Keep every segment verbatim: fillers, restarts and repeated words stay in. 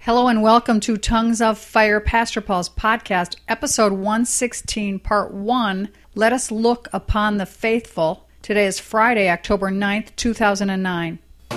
Hello and welcome to Tongues of Fire, Pastor Paul's podcast, episode one sixteen, part one. Let us look upon the faithful. Today is Friday, October ninth, two thousand nine.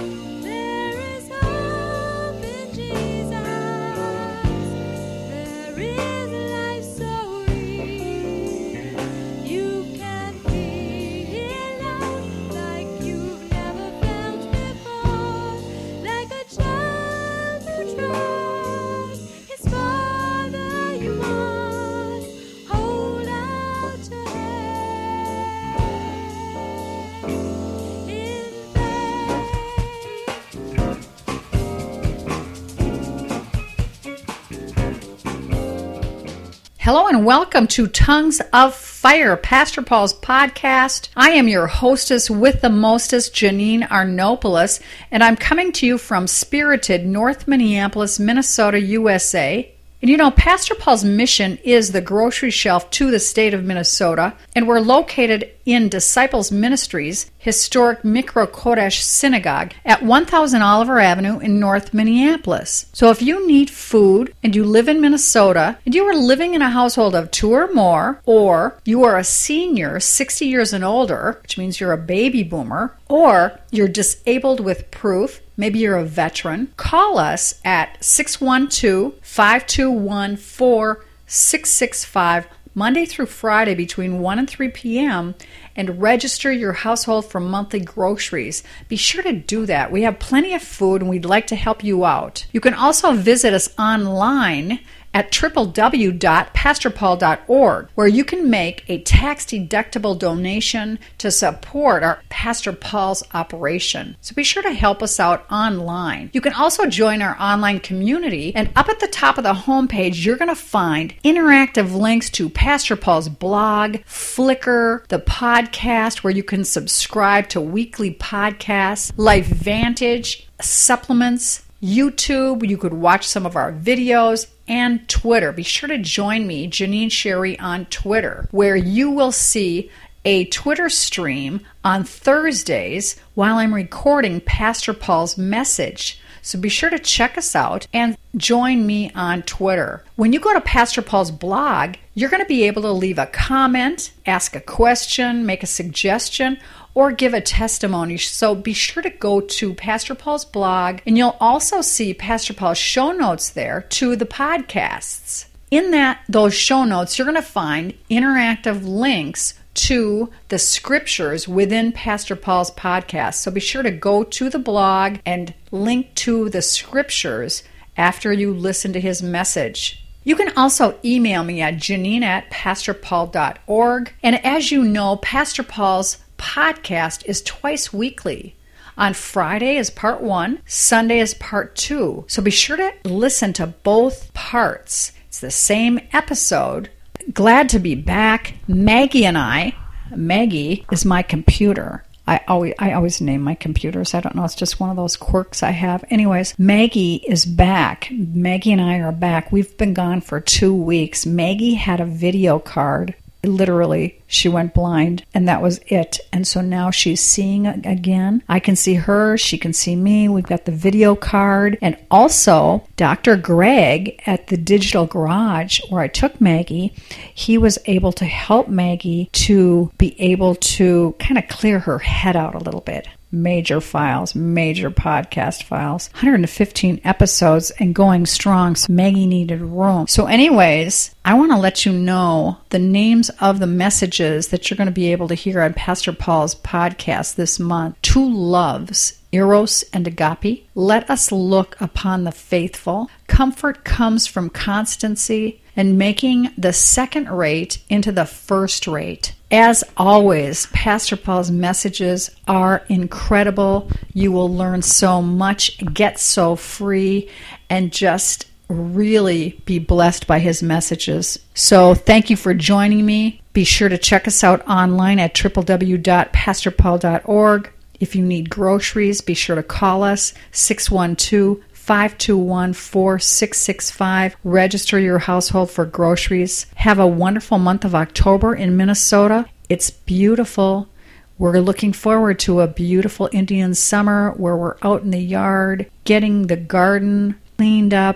Hello and welcome to Tongues of Fire, Pastor Paul's podcast. I am your hostess with the mostest, Janine Arnopoulos, and I'm coming to you from spirited North Minneapolis, Minnesota, U S A. And you know, Pastor Paul's mission is the grocery shelf to the state of Minnesota, and we're located in Disciples Ministries, historic Mikra Kodesh Synagogue at one thousand Oliver Avenue in North Minneapolis. So if you need food and you live in Minnesota and you are living in a household of two or more, or you are a senior, sixty years and older, which means you're a baby boomer, or you're disabled with proof, maybe you're a veteran, call us at six one two, five two one, four six six five Monday through Friday between one and three p.m. and register your household for monthly groceries. Be sure to do that. We have plenty of food and we'd like to help you out. You can also visit us online at w w w dot pastor paul dot org, where you can make a tax-deductible donation to support our Pastor Paul's operation. So be sure to help us out online. You can also join our online community, and up at the top of the homepage, you're going to find interactive links to Pastor Paul's blog, Flickr, the podcast, where you can subscribe to weekly podcasts, LifeVantage, supplements, YouTube, you could watch some of our videos, and Twitter. Be sure to join me, Janine Sherry, on Twitter, where you will see a Twitter stream on Thursdays while I'm recording Pastor Paul's message. So be sure to check us out and join me on Twitter. When you go to Pastor Paul's blog, you're going to be able to leave a comment, ask a question, make a suggestion, or give a testimony. So be sure to go to Pastor Paul's blog, and you'll also see Pastor Paul's show notes there to the podcasts. In that, those show notes, you're going to find interactive links to the scriptures within Pastor Paul's podcast. So be sure to go to the blog and link to the scriptures after you listen to his message. You can also email me at janine at pastor paul dot org. And as you know, Pastor Paul's podcast is twice weekly. On Friday is part one, Sunday is part two. So be sure to listen to both parts. It's the same episode. Glad to be back. Maggie and I, Maggie is my computer. I always I always name my computers. I don't know. It's just one of those quirks I have. Anyways, Maggie is back. Maggie and I are back. We've been gone for two weeks. Maggie had a video card. Literally, she went blind, and that was it. And so now she's seeing again. I can see her. She can see me. We've got the video card. And also, Doctor Greg at the Digital Garage, where I took Maggie, he was able to help Maggie to be able to kind of clear her head out a little bit. Major files, major podcast files, one hundred fifteen episodes and going strong. So Maggie needed room. So anyways, I want to let you know the names of the messages that you're going to be able to hear on Pastor Paul's podcast this month. Two loves, Eros and Agape. Let us look upon the faithful. Comfort comes from constancy, and making the second rate into the first rate. As always, Pastor Paul's messages are incredible. You will learn so much, get so free, and just really be blessed by his messages. So thank you for joining me. Be sure to check us out online at w w w dot pastor paul dot org. If you need groceries, be sure to call us, six one two, five two one, four six six five. Register your household for groceries. Have a wonderful month of October in Minnesota. It's beautiful. We're looking forward to a beautiful Indian summer where we're out in the yard, getting the garden cleaned up,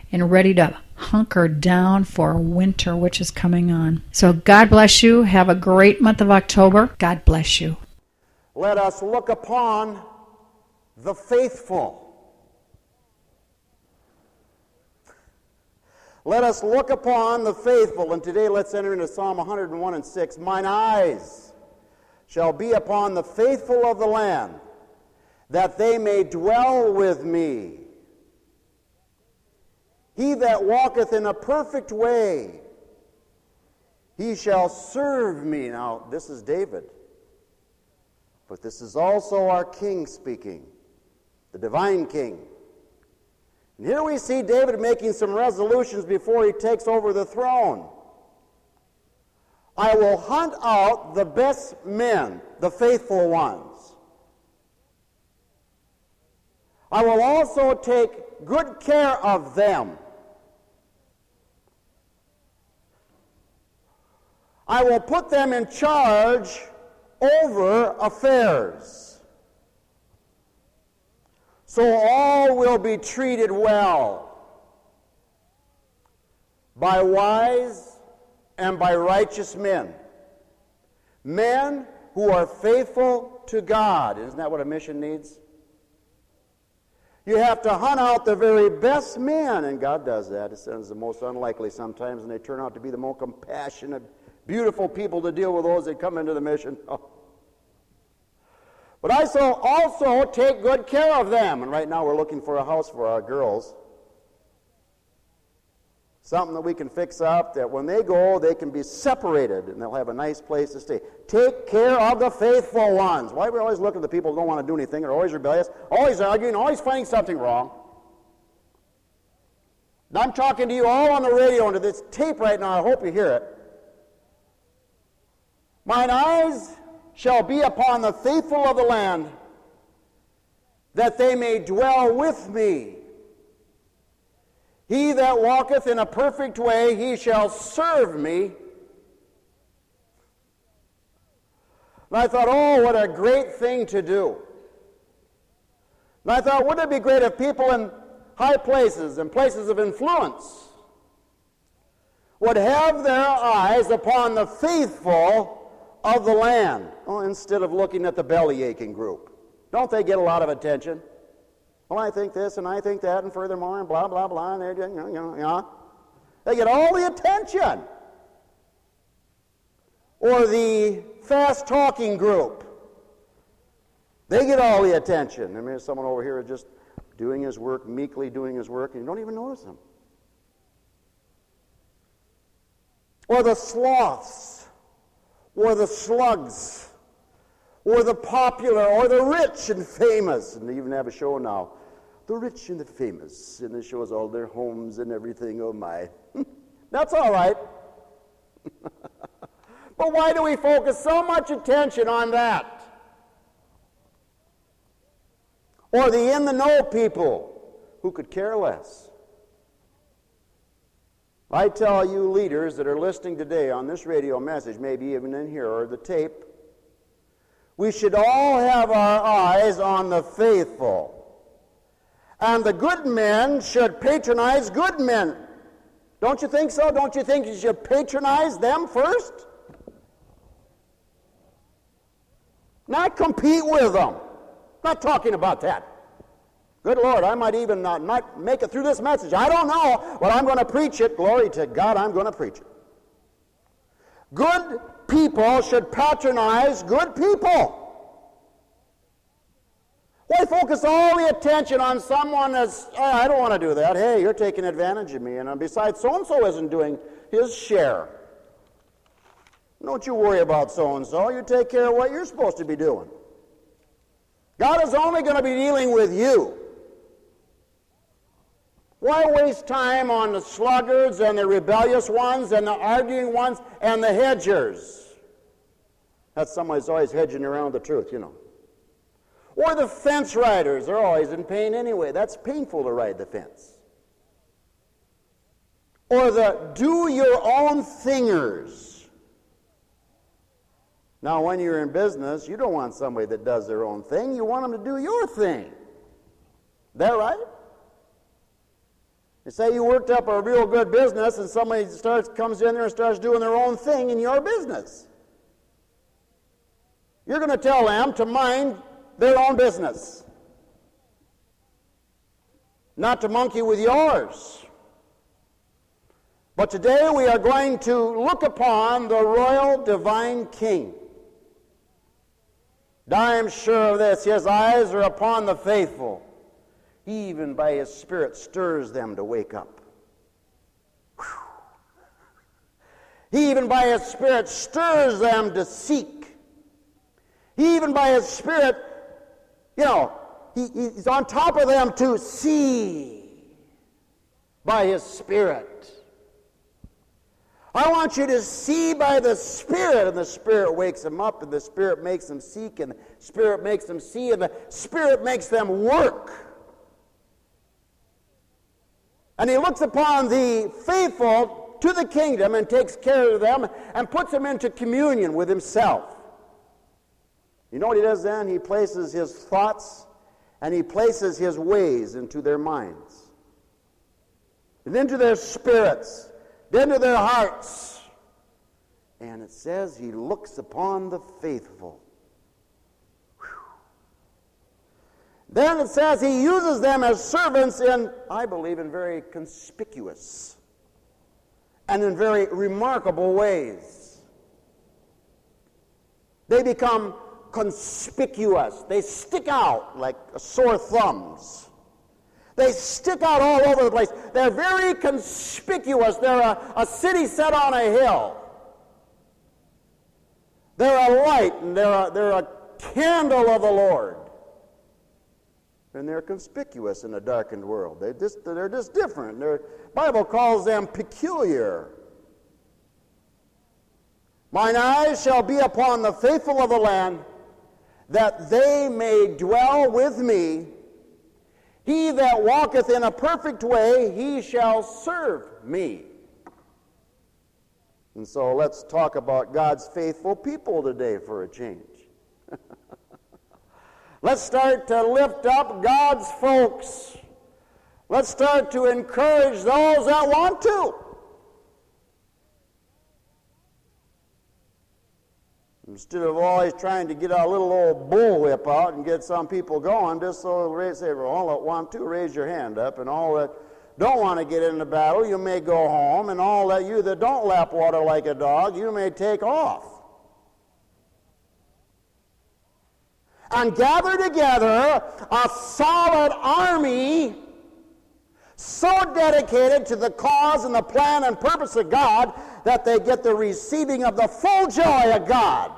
and ready to hunker down for winter, which is coming on. So God bless you. Have a great month of October. God bless you. Let us look upon the faithful. Let us look upon the faithful. And today let's enter into Psalm one hundred one and six. Mine eyes shall be upon the faithful of the land, that they may dwell with me. He that walketh in a perfect way, he shall serve me. Now, this is David. But this is also our King speaking, the divine King. And here we see David making some resolutions before he takes over the throne. I will hunt out the best men, the faithful ones. I will also take good care of them. I will put them in charge over affairs, so all will be treated well by wise and by righteous men, men who are faithful to God. Isn't that what a mission needs? You have to hunt out the very best men, and God does that. It sends the most unlikely sometimes, and they turn out to be the most compassionate, beautiful people to deal with those that come into the mission. Oh. But I so also take good care of them. And right now we're looking for a house for our girls. Something that we can fix up, that when they go, they can be separated and they'll have a nice place to stay. Take care of the faithful ones. Why are we always looking at the people who don't want to do anything, are always rebellious, always arguing, always finding something wrong? And I'm talking to you all on the radio and to this tape right now. I hope you hear it. Mine eyes shall be upon the faithful of the land, that they may dwell with me. He that walketh in a perfect way, he shall serve me. And I thought, oh, what a great thing to do. And I thought, wouldn't it be great if people in high places and places of influence would have their eyes upon the faithful of the land, well, instead of looking at the belly-aching group. Don't they get a lot of attention? Well, I think this and I think that and furthermore and blah, blah, blah. And they're, you know, you know, you know. They get all the attention. Or the fast-talking group. They get all the attention. I mean, there's someone over here just doing his work, meekly doing his work, and you don't even notice him. Or the sloths. Or the slugs, or the popular, or the rich and famous. And they even have a show now, The Rich and the Famous. And it shows all their homes and everything. Oh my. That's all right. But why do we focus so much attention on that? Or the in-the-know people who could care less. I tell you leaders that are listening today on this radio message, maybe even in here or the tape, we should all have our eyes on the faithful. And the good men should patronize good men. Don't you think so? Don't you think you should patronize them first? Not compete with them. Not talking about that. Good Lord, I might even not, not make it through this message. I don't know, but I'm going to preach it. Glory to God, I'm going to preach it. Good people should patronize good people. Why focus all the attention on someone that's, oh, I don't want to do that. Hey, you're taking advantage of me. And besides, so-and-so isn't doing his share. Don't you worry about so-and-so. You take care of what you're supposed to be doing. God is only going to be dealing with you. Why waste time on the sluggards and the rebellious ones and the arguing ones and the hedgers? That's someone who's always hedging around the truth, you know. Or the fence riders. They're always in pain anyway. That's painful to ride the fence. Or the do-your-own thingers. Now, when you're in business, you don't want somebody that does their own thing. You want them to do your thing. Is that right? You say you worked up a real good business and somebody starts comes in there and starts doing their own thing in your business. You're going to tell them to mind their own business, not to monkey with yours. But today we are going to look upon the royal divine King. And I am sure of this, his eyes are upon the faithful. He even by his Spirit stirs them to wake up. Whew. He even by his Spirit stirs them to seek. He even by his Spirit, you know, he, he's on top of them to see by his Spirit. I want you to see by the Spirit, and the Spirit wakes them up, and the Spirit makes them seek, and the Spirit makes them see, and the Spirit makes them work. And he looks upon the faithful to the kingdom and takes care of them and puts them into communion with himself. You know what he does then? He places his thoughts and he places his ways into their minds and into their spirits, into their hearts. And it says he looks upon the faithful. Whew. Then it says he uses them as servants in, I believe, in very conspicuous and in very remarkable ways. They become conspicuous. They stick out like sore thumbs. They stick out all over the place. They're very conspicuous. They're a, a city set on a hill. They're a light, and they're a, they're a candle of the Lord. And they're conspicuous in a darkened world. They just, they're just different. The Bible calls them peculiar. Mine eyes shall be upon the faithful of the land, that they may dwell with me. He that walketh in a perfect way, he shall serve me. And so let's talk about God's faithful people today for a change. Let's start to lift up God's folks. Let's start to encourage those that want to. Instead of always trying to get a little old bullwhip out and get some people going, just so they say, well, all that want to, raise your hand up, and all that don't want to get into battle, you may go home, and all that you that don't lap water like a dog, you may take off. And gather together a solid army so dedicated to the cause and the plan and purpose of God that they get the receiving of the full joy of God.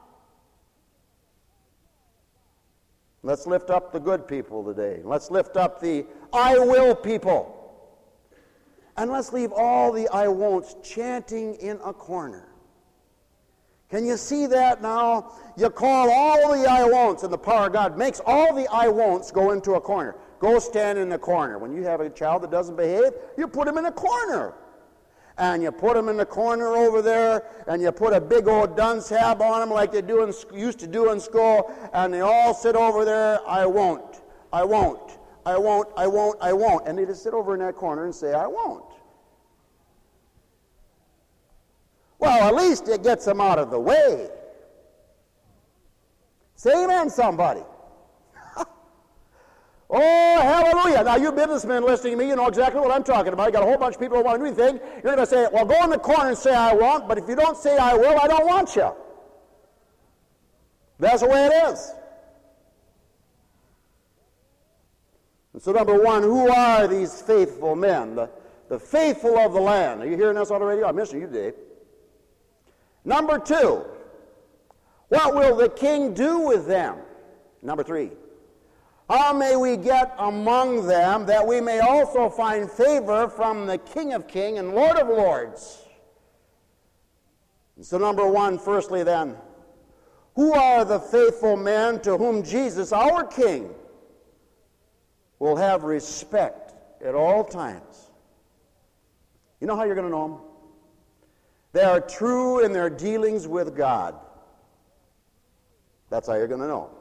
Let's lift up the good people today. Let's lift up the I will people. And let's leave all the I won'ts chanting in a corner. Can you see that now? You call all the I won'ts, and the power of God makes all the I won'ts go into a corner. Go stand in the corner. When you have a child that doesn't behave, you put him in a corner. And you put him in the corner over there, and you put a big old dunce hat on him like they do in, used to do in school, and they all sit over there, I won't, I won't, I won't, I won't, I won't. And they just sit over in that corner and say, I won't. Well, at least it gets them out of the way. Say amen, somebody. Oh, hallelujah. Now, you businessmen listening to me, you know exactly what I'm talking about. You got a whole bunch of people who want to do anything. You're going to say, well, go in the corner and say I won't, but if you don't say I will, I don't want you. That's the way it is. And so, number one, who are these faithful men? The, the faithful of the land. Are you hearing this on the radio? I'm missing you today. Number two, what will the king do with them? Number three, how may we get among them that we may also find favor from the King of Kings and Lord of Lords? So number one, firstly then, who are the faithful men to whom Jesus, our King, will have respect at all times? You know how you're going to know them? They are true in their dealings with God. That's how you're going to know.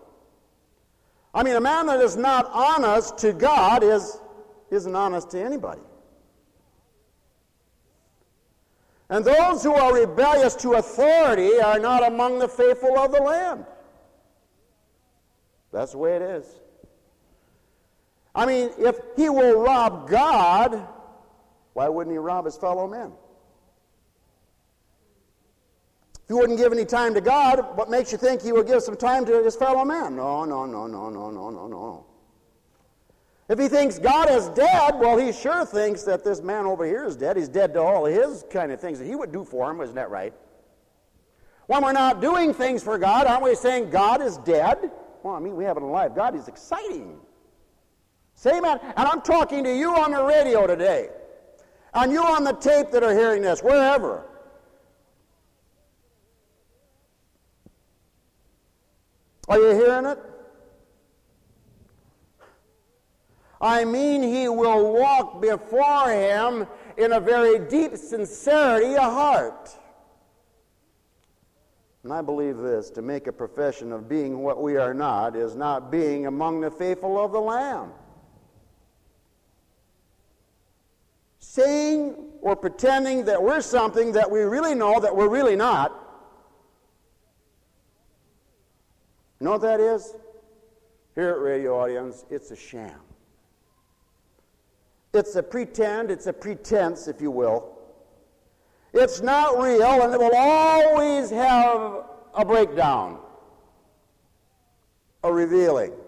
I mean, a man that is not honest to God is, isn't honest to anybody. And those who are rebellious to authority are not among the faithful of the land. That's the way it is. I mean, if he will rob God, why wouldn't he rob his fellow men? If he wouldn't give any time to God, what makes you think he would give some time to his fellow men? No, no, no, no, no, no, no, no. If he thinks God is dead, well, he sure thinks that this man over here is dead. He's dead to all of his kind of things that he would do for him. Isn't that right? When we're not doing things for God, aren't we saying God is dead? Well, I mean, we have it alive. God is exciting. Say amen. And I'm talking to you on the radio today, and you on the tape that are hearing this, wherever. Are you hearing it? I mean, he will walk before him in a very deep sincerity of heart. And I believe this, to make a profession of being what we are not is not being among the faithful of the Lamb. Saying or pretending that we're something that we really know that we're really not. You know what that is? Here at Radio Audience, it's a sham. It's a pretend, it's a pretense, if you will. It's not real, and it will always have a breakdown, a revealing. Is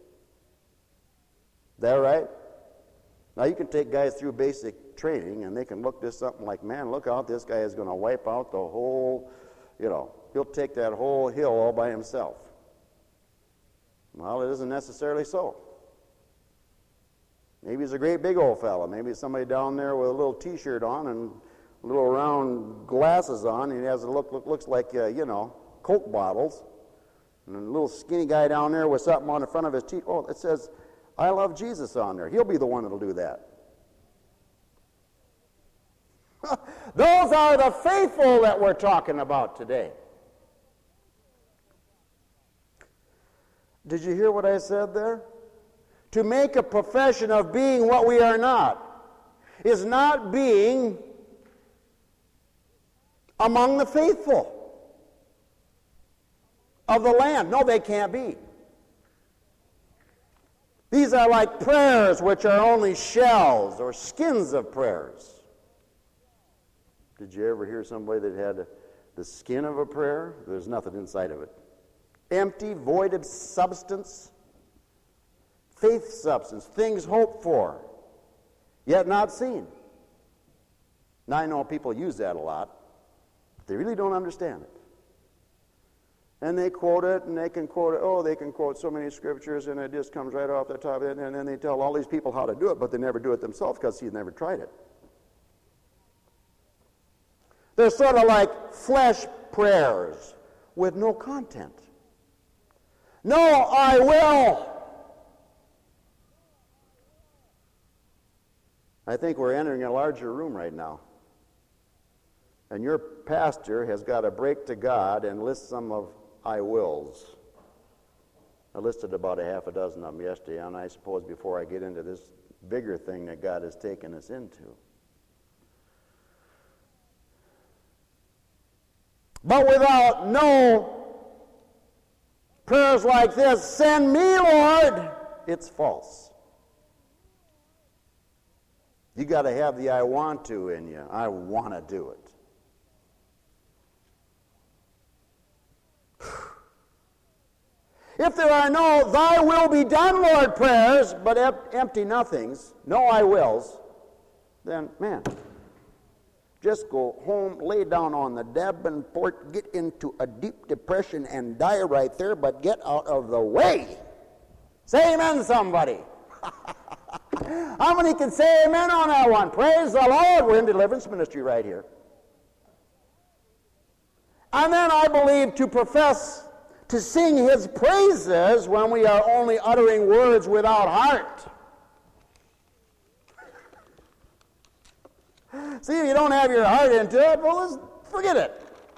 that right? Now, you can take guys through basic training, and they can look at something like, man, look out, this guy is going to wipe out the whole, you know, he'll take that whole hill all by himself. Well, it isn't necessarily so. Maybe he's a great big old fella. Maybe it's somebody down there with a little T-shirt on and little round glasses on, and he has a look, look looks like, uh, you know, Coke bottles. And a little skinny guy down there with something on the front of his teeth. Oh, it says, I love Jesus on there. He'll be the one that'll do that. Those are the faithful that we're talking about today. Did you hear what I said there? To make a profession of being what we are not is not being among the faithful of the land. No, they can't be. These are like prayers which are only shells or skins of prayers. Did you ever hear somebody that had the skin of a prayer? There's nothing inside of it. Empty, void of substance. Faith substance, things hoped for, yet not seen. Now, I know people use that a lot, but they really don't understand it. And they quote it, and they can quote it. Oh, they can quote so many scriptures, and it just comes right off the top of it, and then they tell all these people how to do it, but they never do it themselves because he's never tried it. They're sort of like flesh prayers with no content. No, I will. I think we're entering a larger room right now. And your pastor has got to break to God and list some of I wills. I listed about a half a dozen of them yesterday, and I suppose before I get into this bigger thing that God has taken us into. But without no prayers like this, send me, Lord, it's false. You got to have the I want to in you. I want to do it. If there are no thy will be done, Lord prayers, but empty nothings, no I wills, then, man, just go home, lay down on the Davenport, get into a deep depression and die right there, but get out of the way. Say amen, somebody. How many can say amen on that one? Praise the Lord. We're in deliverance ministry right here. And then I believe to profess, to sing his praises when we are only uttering words without heart. See, if you don't have your heart into it, well, let's forget it.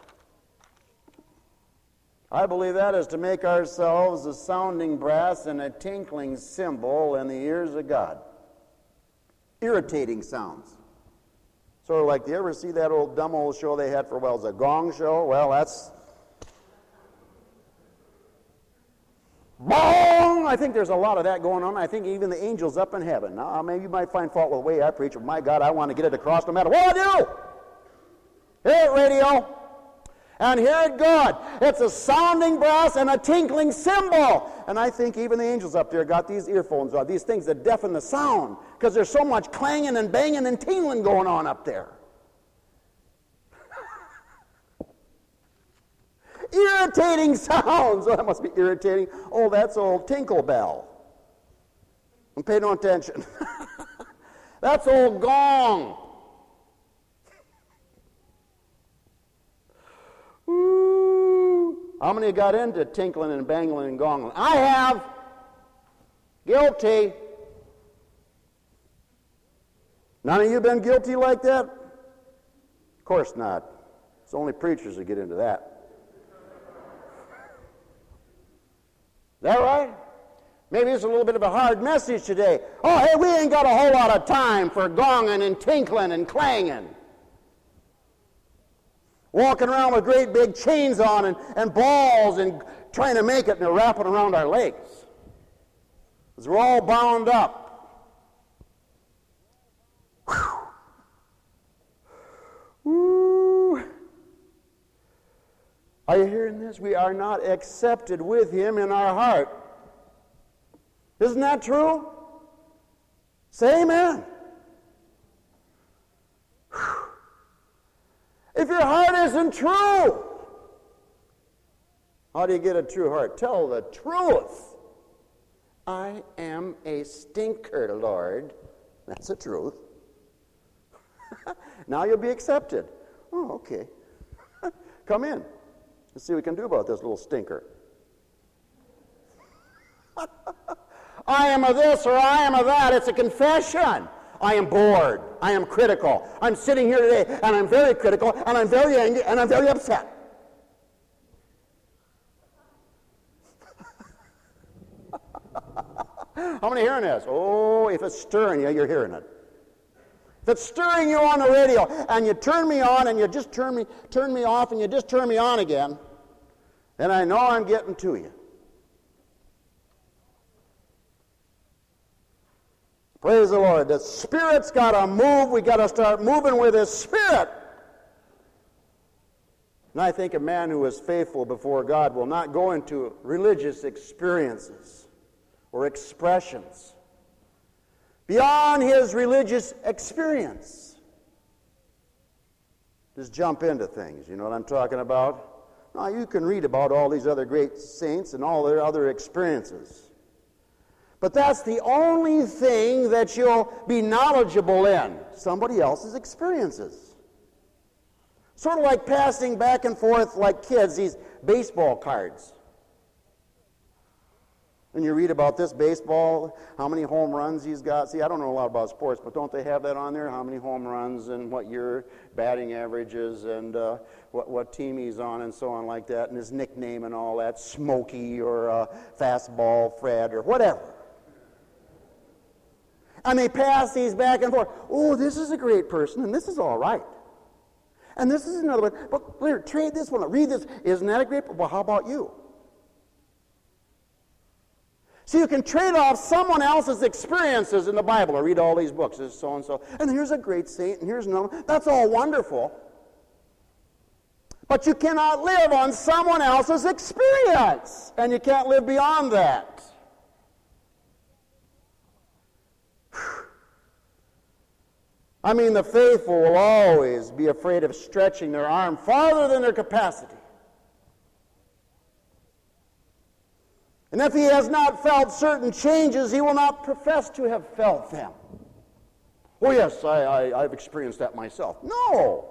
I believe that is to make ourselves a sounding brass and a tinkling cymbal in the ears of God. Irritating sounds. Sort of like, do you ever see that old dumb old show they had for, well, it was a gong show? Well, that's... Bong! I think there's a lot of that going on. I think even the angels up in heaven. Now, maybe you might find fault with the way I preach, but my God, I want to get it across no matter what I do. Hear it, radio. And hear it good. It's a sounding brass and a tinkling cymbal. And I think even the angels up there got these earphones on, these things that deafen the sound, because there's so much clanging and banging and tingling going on up there. Irritating sounds. Oh, that must be irritating. Oh, that's old Tinkle Bell. And pay no attention. That's old Gong. Ooh. How many got into tinkling and bangling and gongling? I have. Guilty. None of you been guilty like that? Of course not. It's only preachers that get into that. Is that right? Maybe it's a little bit of a hard message today. Oh, hey, we ain't got a whole lot of time for gonging and tinkling and clanging. Walking around with great big chains on and, and balls and trying to make it, and they're wrapping around our legs. Because we're all bound up. Whew. Woo. Are you hearing this? We are not accepted with Him in our heart. Isn't that true? Say amen. Whew. If your heart isn't true, how do you get a true heart? Tell the truth. I am a stinker, Lord. That's the truth. Now you'll be accepted. Oh, okay. Come in. Let's see what we can do about this little stinker. I am of this or I am of that. It's a confession. I am bored. I am critical. I'm sitting here today and I'm very critical and I'm very angry and I'm very upset. How many hearing this? Oh, if it's stirring you, you're hearing it. If it's stirring you on the radio and you turn me on and you just turn me, turn me off and you just turn me on again, then I know I'm getting to you. Praise the Lord. The Spirit's got to move. We got to start moving with His Spirit. And I think a man who is faithful before God will not go into religious experiences or expressions beyond his religious experience. Just jump into things. You know what I'm talking about? Now, you can read about all these other great saints and all their other experiences. But that's the only thing that you'll be knowledgeable in, somebody else's experiences. Sort of like passing back and forth like kids, these baseball cards. And you read about this baseball, how many home runs he's got. See, I don't know a lot about sports, but don't they have that on there? How many home runs and what your batting average is and uh, what, what team he's on and so on like that, and his nickname and all that, Smokey or uh, Fastball Fred or whatever. And they pass these back and forth. Oh, this is a great person, and this is all right. And this is another one. But here, trade this one. Read this. Isn't that a great person? Well, how about you? So you can trade off someone else's experiences in the Bible or read all these books. This is so-and-so. And here's a great saint, and here's another one. That's all wonderful. But you cannot live on someone else's experience. And you can't live beyond that. I mean, the faithful will always be afraid of stretching their arm farther than their capacity. And if he has not felt certain changes, he will not profess to have felt them. Oh, yes, I, I, I've experienced that myself. No.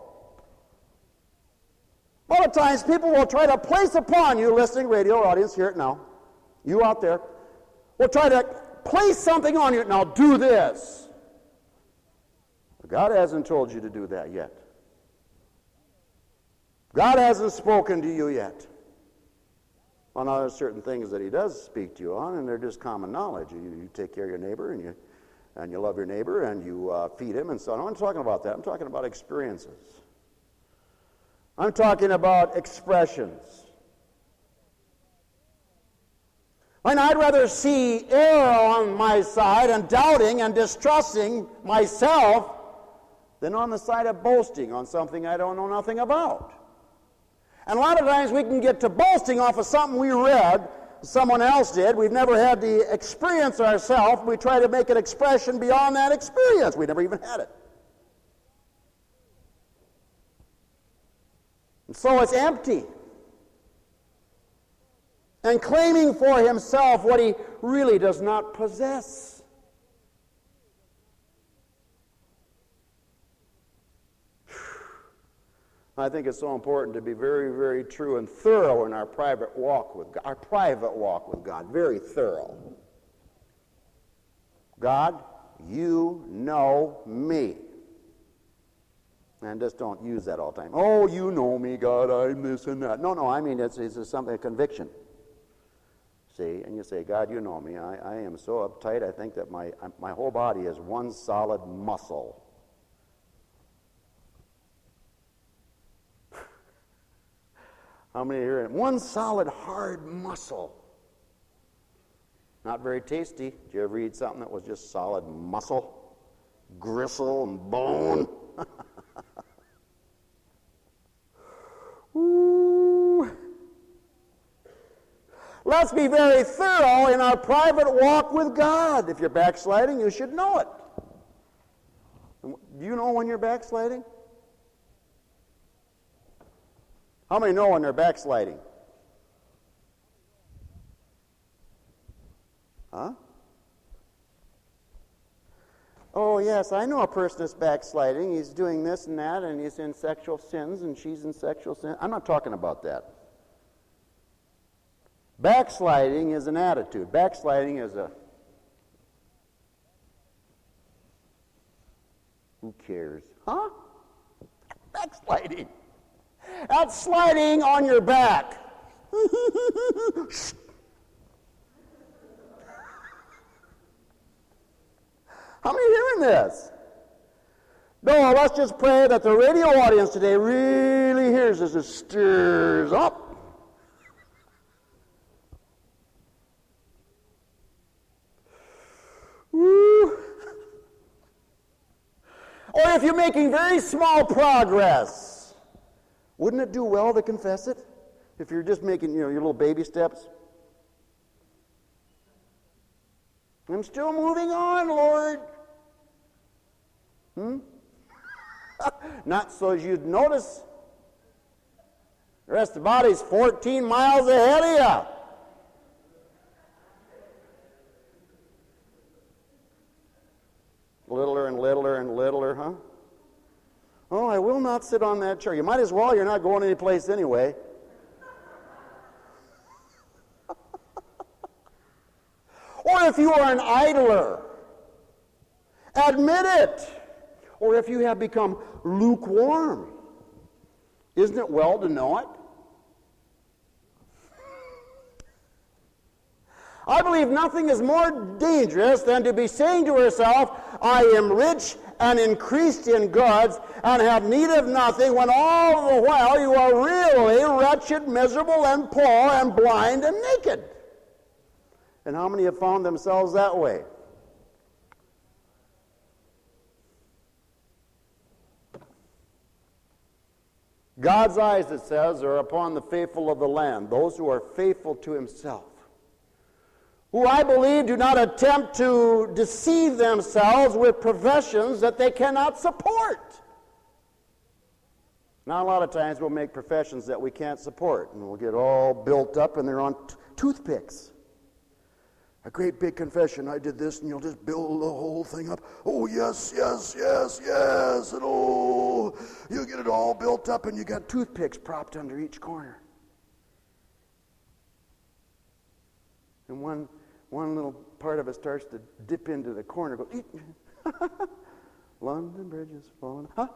A lot of times people will try to place upon you, listening radio audience, hear it now, you out there, will try to place something on you. Now do this. God hasn't told you to do that yet. God hasn't spoken to you yet. Well, now there's certain things that He does speak to you on, and they're just common knowledge. You, you take care of your neighbor, and you and you love your neighbor, and you uh, feed him, and so on. I'm not talking about that. I'm talking about experiences. I'm talking about expressions. And I'd rather see error on my side and doubting and distrusting myself than on the side of boasting on something I don't know nothing about. And a lot of times we can get to boasting off of something we read, someone else did. We've never had the experience ourselves. We try to make an expression beyond that experience. We never even had it. And so it's empty. And claiming for himself what he really does not possess. I think it's so important to be very, very true and thorough in our private walk with God, our private walk with God, very thorough. God, you know me. And just don't use that all the time. Oh, you know me, God, I'm this and that. No, no, I mean it's, it's something, a conviction. See, and you say, God, you know me. I, I am so uptight, I think that my, my whole body is one solid muscle. How many here? One solid hard muscle. Not very tasty. Did you ever eat something that was just solid muscle? Gristle and bone? Ooh. Let's be very thorough in our private walk with God. If you're backsliding, you should know it. Do you know when you're backsliding? How many know when they're backsliding? Huh? Oh, yes, I know a person that's backsliding. He's doing this and that, and he's in sexual sins, and she's in sexual sins. I'm not talking about that. Backsliding is an attitude. Backsliding is a... Who cares? Huh? Backsliding. That's sliding on your back. How many are hearing this? No, let's just pray that the radio audience today really hears this. It stirs up. Woo. Or if you're making very small progress, wouldn't it do well to confess it? If you're just making, you know, your little baby steps. I'm still moving on, Lord. Hmm? Not so as you'd notice. The rest of the body's fourteen miles ahead of you. Littler and littler and littler, huh? Oh, I will not sit on that chair. You might as well. You're not going anyplace anyway. Or if you are an idler, admit it. Or if you have become lukewarm, isn't it well to know it? I believe nothing is more dangerous than to be saying to herself, I am rich and increased in goods and have need of nothing, when all the while you are really wretched, miserable, and poor, and blind, and naked. And how many have found themselves that way? God's eyes, it says, are upon the faithful of the land, those who are faithful to himself, who I believe do not attempt to deceive themselves with professions that they cannot support. Now, a lot of times we'll make professions that we can't support, and we'll get all built up, and they're on t- toothpicks. A great big confession, I did this, and you'll just build the whole thing up. Oh, yes, yes, yes, yes, and oh, you get it all built up, and you got toothpicks propped under each corner. And one one little part of it starts to dip into the corner. Go, London Bridge is falling. Huh?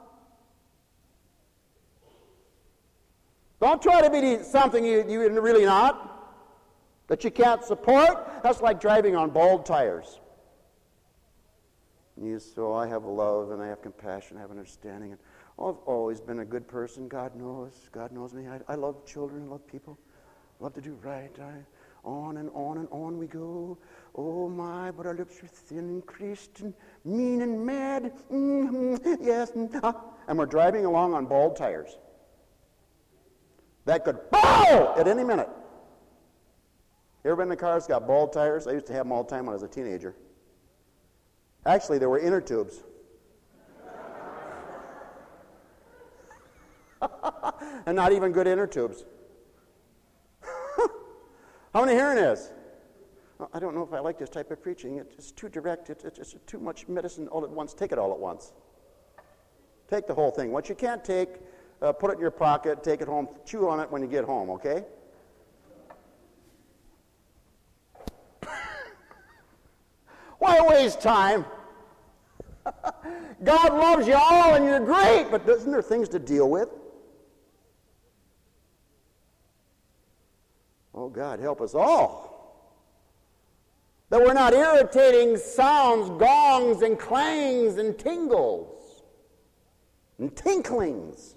Don't try to be something you, you're really not, that you can't support. That's like driving on bald tires. You, so I have love and I have compassion, I have understanding. And I've always been a good person. God knows. God knows me. I, I love children. I love people. I love to do right. I, on and on and on we go. Oh my, but our lips are thin and creased and mean and mad. Mm-hmm. Yes. Mm-hmm. And we're driving along on bald tires. That could bow at any minute. You ever been in a car that's got bald tires? I used to have them all the time when I was a teenager. Actually, there were inner tubes. And not even good inner tubes. How many hearing is? Well, I don't know if I like this type of preaching. It's too direct. It's, it's too much medicine all at once. Take it all at once. Take the whole thing. What you can't take, uh, put it in your pocket, take it home, chew on it when you get home, okay? Why waste time? God loves you all and you're great, but isn't there things to deal with? Oh, God, help us all. That we're not irritating sounds, gongs, and clangs, and tingles, and tinklings.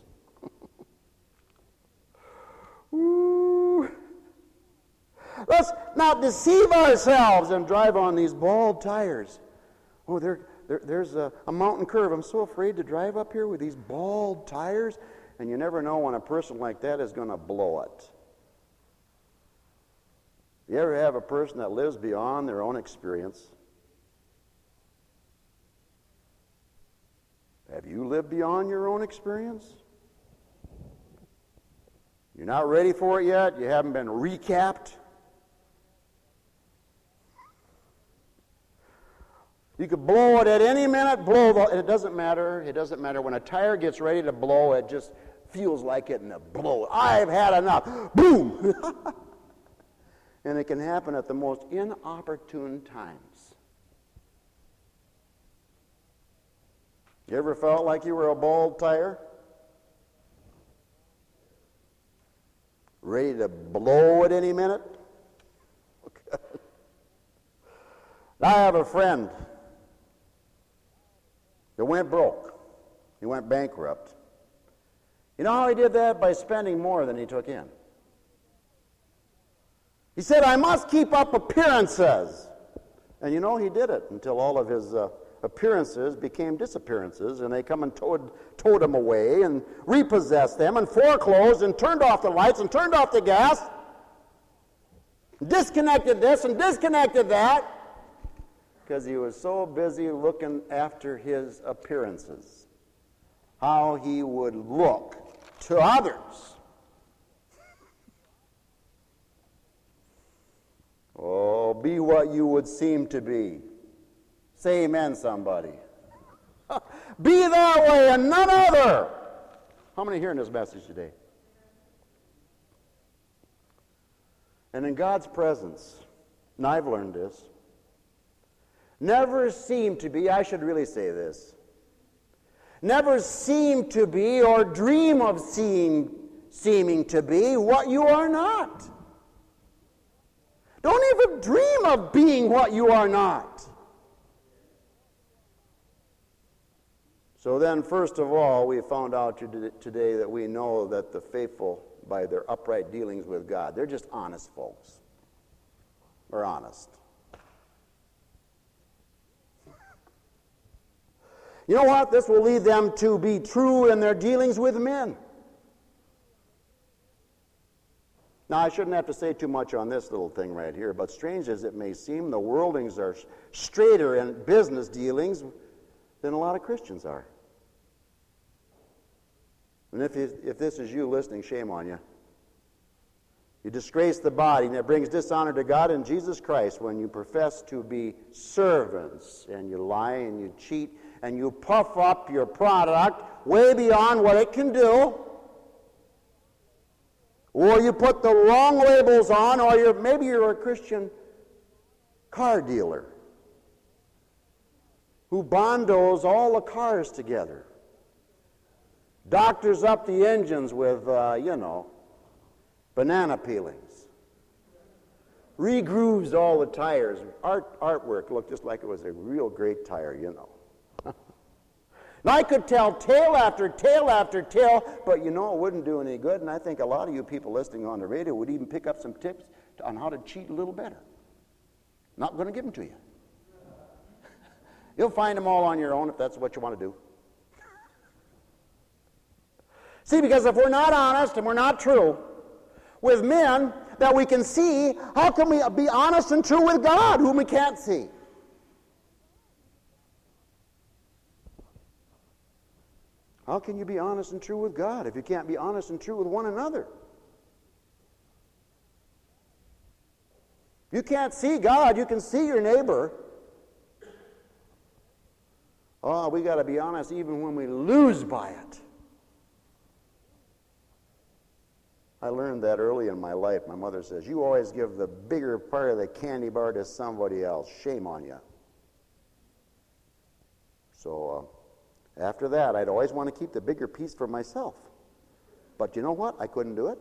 Ooh. Let's not deceive ourselves and drive on these bald tires. Oh, there, there, there's a, a mountain curve. I'm so afraid to drive up here with these bald tires. And you never know when a person like that is going to blow it. You ever have a person that lives beyond their own experience? Have you lived beyond your own experience? You're not ready for it yet? You haven't been recapped? You could blow it at any minute, blow the, it doesn't matter. It doesn't matter. When a tire gets ready to blow, it just feels like it and it blows. I've had enough. Boom! And it can happen at the most inopportune times. You ever felt like you were a bald tire? Ready to blow at any minute? Okay. I have a friend that went broke. He went bankrupt. You know how he did that? By spending more than he took in. He said, I must keep up appearances. And you know, he did it until all of his uh, appearances became disappearances, and they come and towed, towed him away and repossessed them and foreclosed and turned off the lights and turned off the gas, disconnected this and disconnected that, because he was so busy looking after his appearances, how he would look to others. Oh, be what you would seem to be. Say amen, somebody. Be that way and none other. How many are hearing this message today? And in God's presence, and I've learned this, never seem to be, I should really say this, never seem to be or dream of seem, seeming to be what you are not. Don't even dream of being what you are not. So then, first of all, we found out today that we know that the faithful, by their upright dealings with God, they're just honest folks. They're honest. You know what? This will lead them to be true in their dealings with men. Now, I shouldn't have to say too much on this little thing right here, but strange as it may seem, the worldlings are straighter in business dealings than a lot of Christians are. And if, you, if this is you listening, shame on you. You disgrace the body, and it brings dishonor to God and Jesus Christ when you profess to be servants, and you lie and you cheat, and you puff up your product way beyond what it can do. Or you put the wrong labels on, or you're, maybe you're a Christian car dealer who bondos all the cars together, doctors up the engines with, uh, you know, banana peelings, regrooves all the tires. Art artwork looked just like it was a real great tire, you know. And I could tell tale after tale after tale, but you know, it wouldn't do any good. And I think a lot of you people listening on the radio would even pick up some tips on how to cheat a little better. Not going to give them to you. You'll find them all on your own if that's what you want to do. See, because if we're not honest and we're not true with men that we can see, how can we be honest and true with God, whom we can't see? How can you be honest and true with God if you can't be honest and true with one another? You can't see God, you can see your neighbor. Oh, we got to be honest even when we lose by it. I learned that early in my life. My mother says, you always give the bigger part of the candy bar to somebody else. Shame on you. So uh, after that, I'd always want to keep the bigger piece for myself. But you know what? I couldn't do it.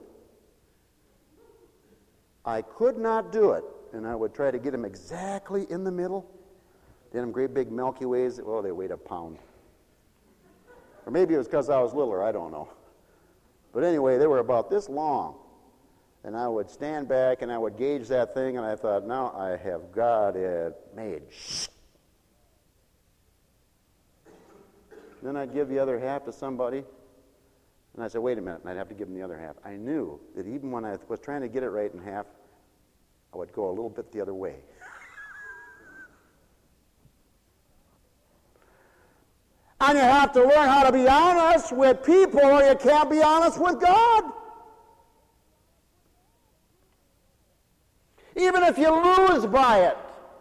I could not do it. And I would try to get them exactly in the middle. Then them great big Milky Ways, well, they weighed a pound. Or maybe it was because I was littler, I don't know. But anyway, they were about this long. And I would stand back and I would gauge that thing, and I thought, now I have got it made. Then I'd give the other half to somebody. And I said, wait a minute, and I'd have to give them the other half. I knew that even when I was trying to get it right in half, I would go a little bit the other way. And you have to learn how to be honest with people, or you can't be honest with God. Even if you lose by it.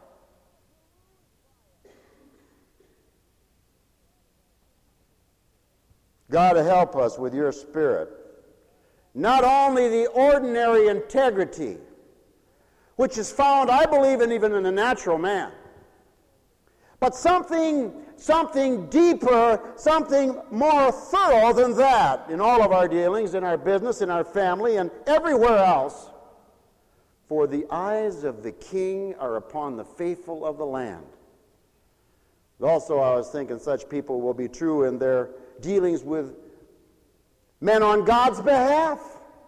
God help us with your Spirit. Not only the ordinary integrity, which is found, I believe, in even in the natural man, but something, something deeper, something more thorough than that in all of our dealings, in our business, in our family, and everywhere else. For the eyes of the king are upon the faithful of the land. Also, I was thinking such people will be true in their dealings with men on God's behalf.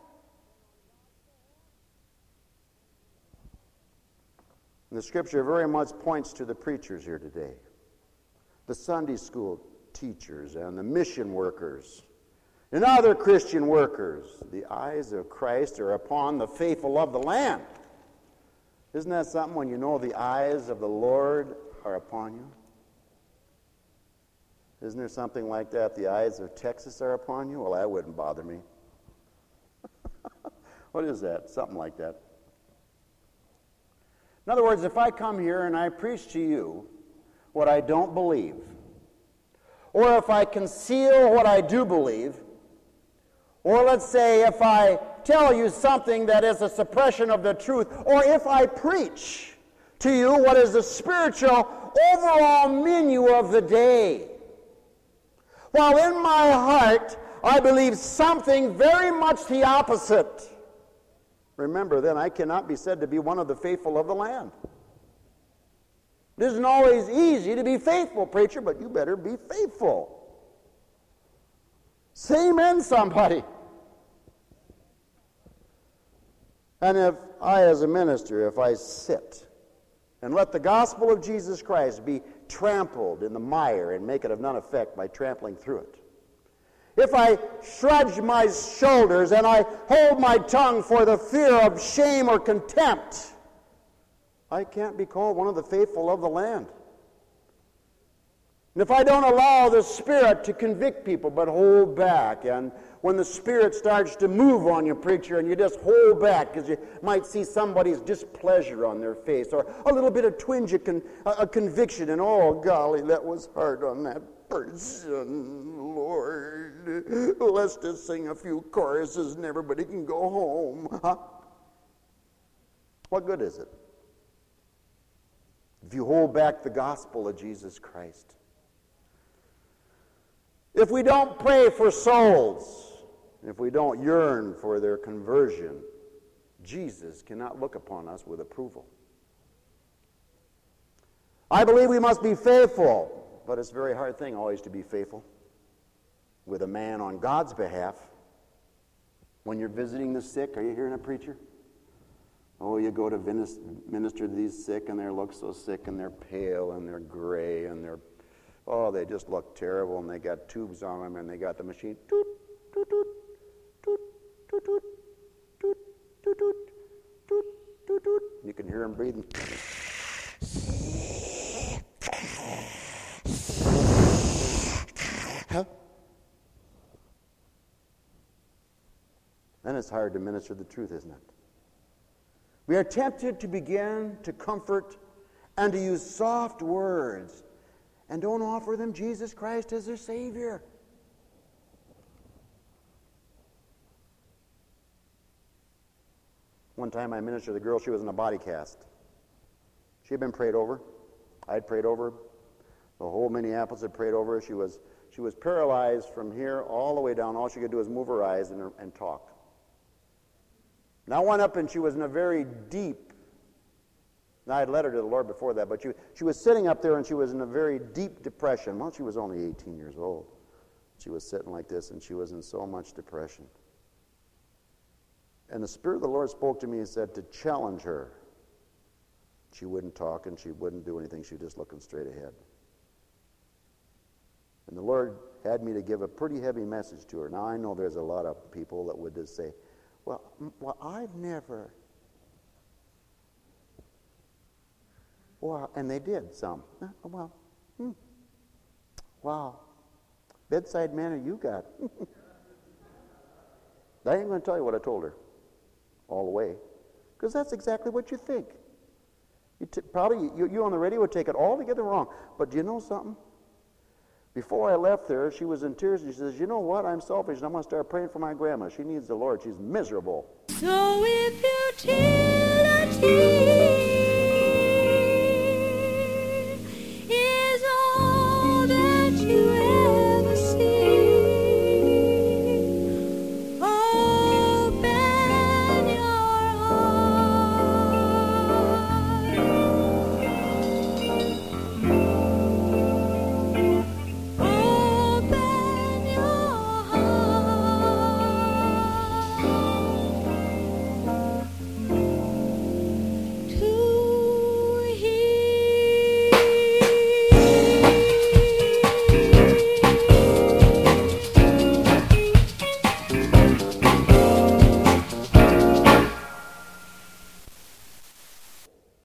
And the Scripture very much points to the preachers here today, the Sunday school teachers and the mission workers and other Christian workers. The eyes of Christ are upon the faithful of the land. Isn't that something when you know the eyes of the Lord are upon you? Isn't there something like that? The eyes of Texas are upon you? Well, that wouldn't bother me. What is that? Something like that. In other words, if I come here and I preach to you what I don't believe, or if I conceal what I do believe, or let's say if I tell you something that is a suppression of the truth, or if I preach to you what is the spiritual overall menu of the day, while in my heart I believe something very much the opposite, remember, then I cannot be said to be one of the faithful of the land. It isn't always easy to be faithful, preacher, but you better be faithful. Say amen, somebody. And if I, as a minister, if I sit and let the gospel of Jesus Christ be trampled in the mire and make it of none effect by trampling through it, if I shrug my shoulders and I hold my tongue for the fear of shame or contempt, I can't be called one of the faithful of the land. And if I don't allow the Spirit to convict people but hold back, and when the Spirit starts to move on you, preacher, and you just hold back because you might see somebody's displeasure on their face, or a little bit of twinge of con- a conviction, and oh, golly, that was hard on that person, Lord. Let's just sing a few choruses and everybody can go home. Huh? What good is it if you hold back the gospel of Jesus Christ? If we don't pray for souls, if we don't yearn for their conversion, Jesus cannot look upon us with approval. I believe we must be faithful but it's a very hard thing always to be faithful with a man on God's behalf. When you're visiting the sick, are you hearing a preacher? Oh, you go to minister to these sick, and they look so sick, and they're pale, and they're gray, and they're, oh, they just look terrible, and they got tubes on them, and they got the machine, toot, toot, toot, toot, toot, toot, toot, toot, toot, toot, toot, toot. You can hear them breathing. Huh? Then it's hard to minister the truth, isn't it? We are tempted to begin to comfort and to use soft words and don't offer them Jesus Christ as their Savior. One time I ministered to the girl, she was in a body cast. She had been prayed over. I had prayed over. The whole Minneapolis had prayed over her. She was, she was paralyzed from here all the way down. All she could do was move her eyes and, her, and talk. And I went up and she was in a very deep, now I had led her to the Lord before that, but she, she was sitting up there and she was in a very deep depression. Well, she was only eighteen years old. She was sitting like this and she was in so much depression. And the Spirit of the Lord spoke to me and said to challenge her. She wouldn't talk and she wouldn't do anything. She was just looking straight ahead. And the Lord had me to give a pretty heavy message to her. Now, I know there's a lot of people that would just say, Well, well, I've never. Well, and they did some. Well, hmm. Wow. Bedside manner you got. I ain't going to tell you what I told her all the way, because that's exactly what you think. You t- probably you, you on the radio would take it all together wrong. But do you know something? Before I left there, she was in tears, and she says, you know what, I'm selfish, and I'm going to start praying for my grandma. She needs the Lord. She's miserable. So if you till a tear